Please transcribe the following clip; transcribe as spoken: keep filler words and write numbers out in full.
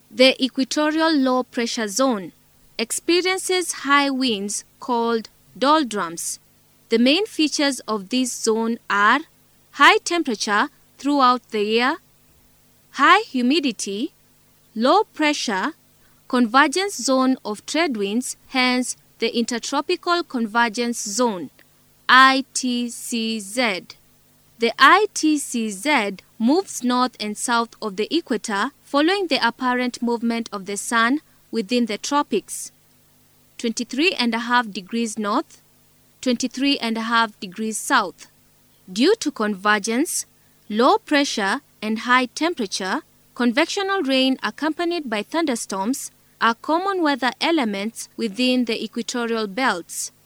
The equatorial low pressure zone experiences high winds called doldrums. The main features of this zone are high temperature throughout the year, high humidity, low pressure, convergence zone of trade winds, hence the Intertropical Convergence Zone, I T C Z. The I T C Z moves north and south of the equator following the apparent movement of the sun within the tropics. twenty-three point five degrees north, twenty-three point five degrees south. Due to convergence, low pressure and high temperature, convectional rain accompanied by thunderstorms are common weather elements within the equatorial belts.